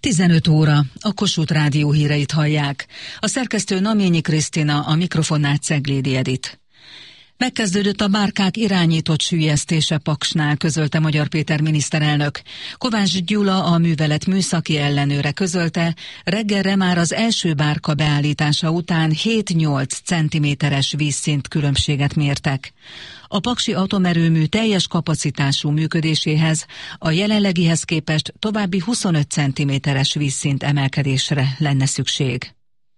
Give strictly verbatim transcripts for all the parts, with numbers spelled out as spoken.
tizenöt óra, a Kossuth Rádió híreit hallják. A szerkesztő Naményi Krisztina, a mikrofonnál Ceglédi Edit. Megkezdődött a bárkák irányított süllyesztése Paksnál, közölte Magyar Péter miniszterelnök. Kovács Gyula, a művelet műszaki ellenőre közölte, reggelre már az első bárka beállítása után hét-nyolc centiméteres vízszint különbséget mértek. A paksi atomerőmű teljes kapacitású működéséhez a jelenlegihez képest további huszonöt centiméteres vízszint emelkedésre lenne szükség.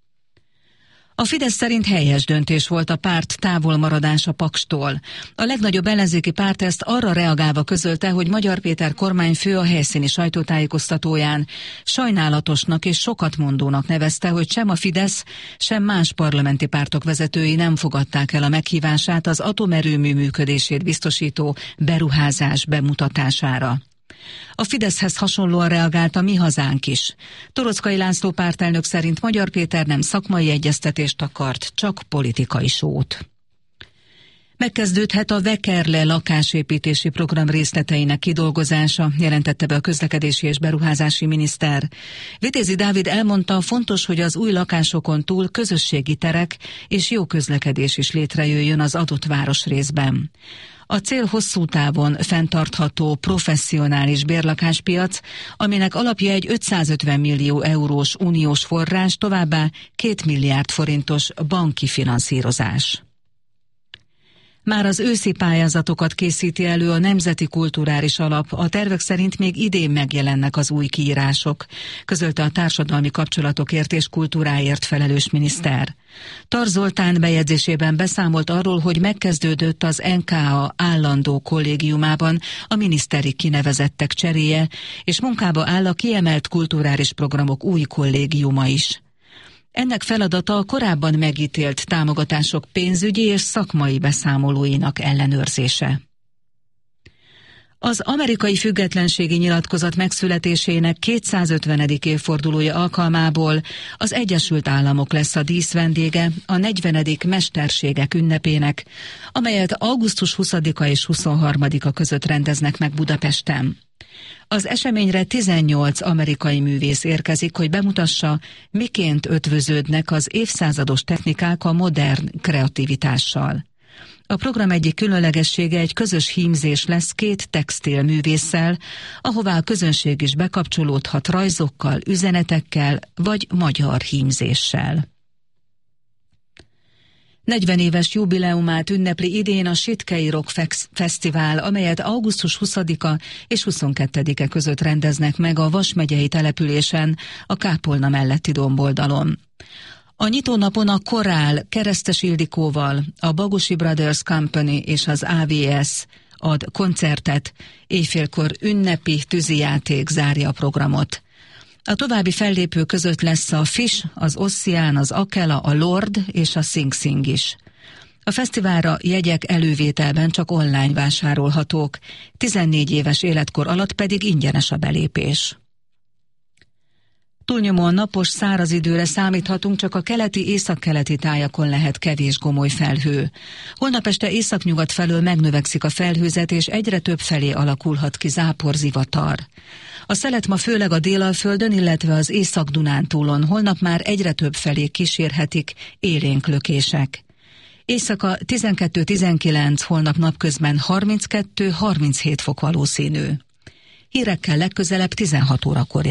A Fidesz szerint helyes döntés volt a párt távolmaradása Pakstól. A legnagyobb ellenzéki párt ezt arra reagálva közölte, hogy Magyar Péter kormányfő a helyszíni sajtótájékoztatóján sajnálatosnak és sokatmondónak nevezte, hogy sem a Fidesz, sem más parlamenti pártok vezetői nem fogadták el a meghívását az atomerőmű működését biztosító beruházás bemutatására. A Fideszhez hasonlóan reagált a Mi Hazánk is. Toroczkai László pártelnök szerint Magyar Péter nem szakmai egyeztetést akart, csak politikai sót. Megkezdődhet a Vekerle lakásépítési program részleteinek kidolgozása, jelentette be a közlekedési és beruházási miniszter. Vitézi Dávid elmondta, fontos, hogy az új lakásokon túl közösségi terek és jó közlekedés is létrejöjjön az adott városrészben. A cél hosszú távon fenntartható, professzionális bérlakáspiac, aminek alapja egy ötszázötven millió eurós uniós forrás, továbbá két milliárd forintos banki finanszírozás. Már az őszi pályázatokat készíti elő a Nemzeti Kulturális Alap, a tervek szerint még idén megjelennek az új kiírások, közölte a társadalmi kapcsolatokért és kultúráért felelős miniszter. Tar Zoltán bejegyzésében beszámolt arról, hogy megkezdődött az en ká á állandó kollégiumában a miniszteri kinevezettek cseréje, és munkába áll a kiemelt kulturális programok új kollégiuma is. Ennek feladata a korábban megítélt támogatások pénzügyi és szakmai beszámolóinak ellenőrzése. Az amerikai függetlenségi nyilatkozat megszületésének kétszázötvenedik évfordulója alkalmából az Egyesült Államok lesz a díszvendége a negyvenedik mesterségek ünnepének, amelyet augusztus huszadika és huszonharmadika között rendeznek meg Budapesten. Az eseményre tizennyolc amerikai művész érkezik, hogy bemutassa, miként ötvöződnek az évszázados technikák a modern kreativitással. A program egyik különlegessége egy közös hímzés lesz két textil művésszel, ahová a közönség is bekapcsolódhat rajzokkal, üzenetekkel vagy magyar hímzéssel. negyven éves jubileumát ünnepli idén a Sitkei Rock Fesztivál, amelyet augusztus huszadika és huszonkettedike között rendeznek meg a Vas megyei településen, a kápolna melletti domboldalon. A nyitónapon a Korál Keresztes Ildikóval, a Bagosi Brothers Company és az á vé es ad koncertet, éjfélkor ünnepi tűzijáték zárja a programot. A további fellépő között lesz a Fish, az Ossian, az Akela, a Lord és a Sing Sing is. A fesztiválra jegyek elővételben csak online vásárolhatók, tizennégy éves életkor alatt pedig ingyenes a belépés. Túlnyomóan napos, száraz időre számíthatunk, csak a keleti, északkeleti tájakon lehet kevés gomoly felhő. Holnap este északnyugat felől megnövekszik a felhőzet, és egyre több felé alakulhat ki záporzivatar. A szelet ma főleg a Délalföldön, illetve az Észak-Dunántúlon, holnap már egyre több felé kísérhetik élénk lökések. Éjszaka tizenkettő-tizenkilenc, holnap napközben harminckettő-harminchét fok valószínű. Hírekkel legközelebb tizenhat órakor.